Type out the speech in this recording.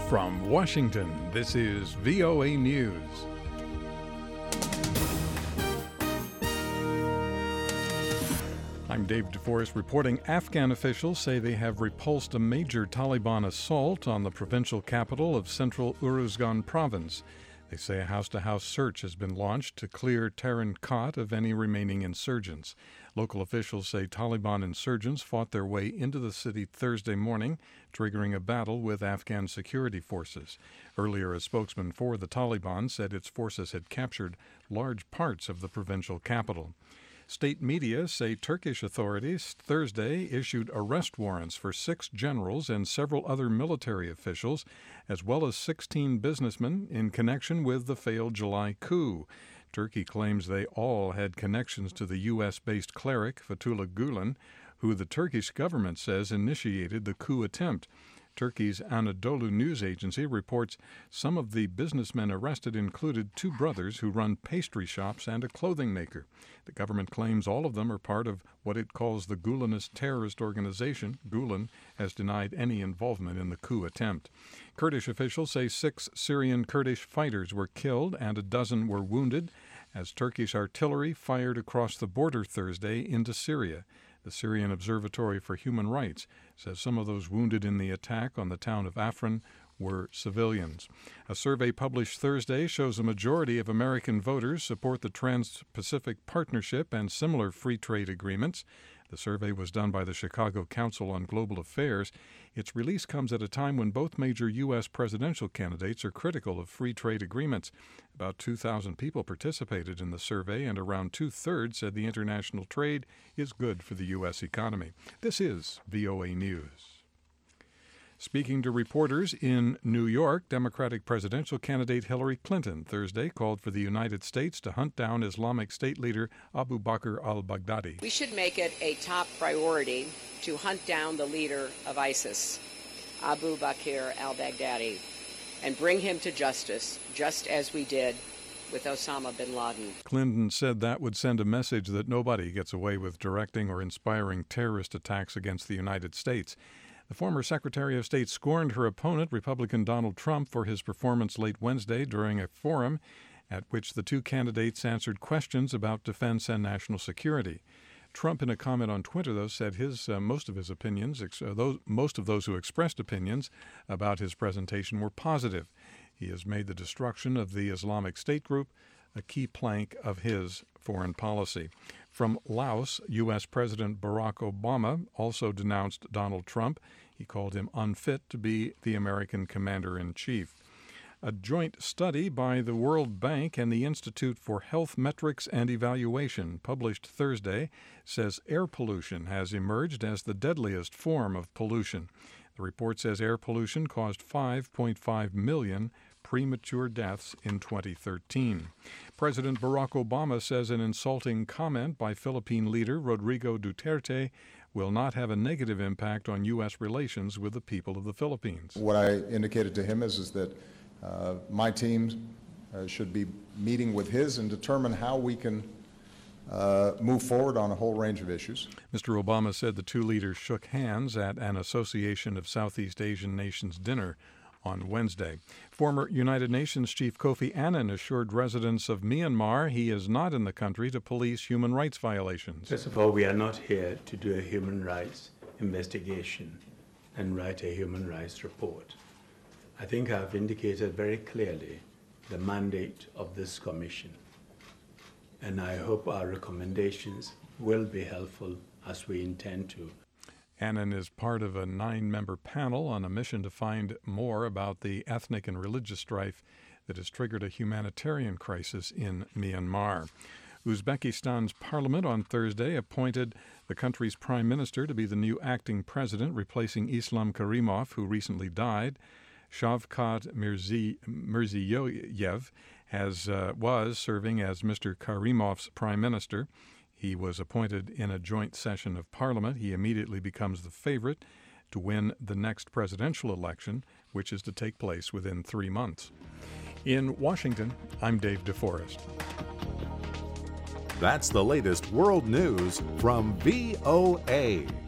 From Washington, this is VOA News. I'm Dave DeForest reporting. Afghan officials say they have repulsed a major Taliban assault on the provincial capital of central Uruzgan province. They say a house-to-house search has been launched to clear Tarin Kot of any remaining insurgents. Local officials say Taliban insurgents fought their way into the city Thursday morning, triggering a battle with Afghan security forces. Earlier, a spokesman for the Taliban said its forces had captured large parts of the provincial capital. State media say Turkish authorities Thursday issued arrest warrants for 6 generals and several other military officials, as well as 16 businessmen in connection with the failed July coup. Turkey claims they all had connections to the U.S.-based cleric Fethullah Gulen, who the Turkish government says initiated the coup attempt. Turkey's Anadolu news agency reports some of the businessmen arrested included 2 brothers who run pastry shops and a clothing maker. The government claims all of them are part of what it calls the Gulenist terrorist organization. Gulen has denied any involvement in the coup attempt. Kurdish officials say 6 Syrian Kurdish fighters were killed and a dozen were wounded as Turkish artillery fired across the border Thursday into Syria. The Syrian Observatory for Human Rights says some of those wounded in the attack on the town of Afrin were civilians. A survey published Thursday shows a majority of American voters support the Trans-Pacific Partnership and similar free trade agreements. The survey was done by the Chicago Council on Global Affairs. Its release comes at a time when both major U.S. presidential candidates are critical of free trade agreements. About 2,000 people participated in the survey, and around 2/3 said the international trade is good for the U.S. economy. This is VOA News. Speaking to reporters in New York, Democratic presidential candidate Hillary Clinton Thursday called for the United States to hunt down Islamic State leader Abu Bakr al-Baghdadi. We should make it a top priority to hunt down the leader of ISIS, Abu Bakr al-Baghdadi, and bring him to justice, just as we did with Osama bin Laden. Clinton said that would send a message that nobody gets away with directing or inspiring terrorist attacks against the United States. The former Secretary of State scorned her opponent, Republican Donald Trump, for his performance late Wednesday during a forum at which the 2 candidates answered questions about defense and national security. Trump, in a comment on Twitter, though, said most of those who expressed opinions about his presentation were positive. He has made the destruction of the Islamic State group a key plank of his foreign policy. From Laos, U.S. President Barack Obama also denounced Donald Trump. He called him unfit to be the American commander-in-chief. A joint study by the World Bank and the Institute for Health Metrics and Evaluation, published Thursday, says air pollution has emerged as the deadliest form of pollution. The report says air pollution caused 5.5 million premature deaths in 2013. President Barack Obama says an insulting comment by Philippine leader Rodrigo Duterte will not have a negative impact on U.S. relations with the people of the Philippines. What I indicated to him is that my team should be meeting with his and determine how we can move forward on a whole range of issues. Mr. Obama said the 2 leaders shook hands at an Association of Southeast Asian Nations dinner on Wednesday. Former United Nations Chief Kofi Annan assured residents of Myanmar he is not in the country to police human rights violations. First of all, we are not here to do a human rights investigation and write a human rights report. I think I've indicated very clearly the mandate of this commission, and I hope our recommendations will be helpful as we intend to. Annan is part of a 9-member panel on a mission to find more about the ethnic and religious strife that has triggered a humanitarian crisis in Myanmar. Uzbekistan's parliament on Thursday appointed the country's prime minister to be the new acting president, replacing Islam Karimov, who recently died. Shavkat Mirziyoyev was serving as Mr. Karimov's prime minister. He was appointed in a joint session of Parliament. He immediately becomes the favorite to win the next presidential election, which is to take place within 3 months. In Washington, I'm Dave DeForest. That's the latest world news from VOA.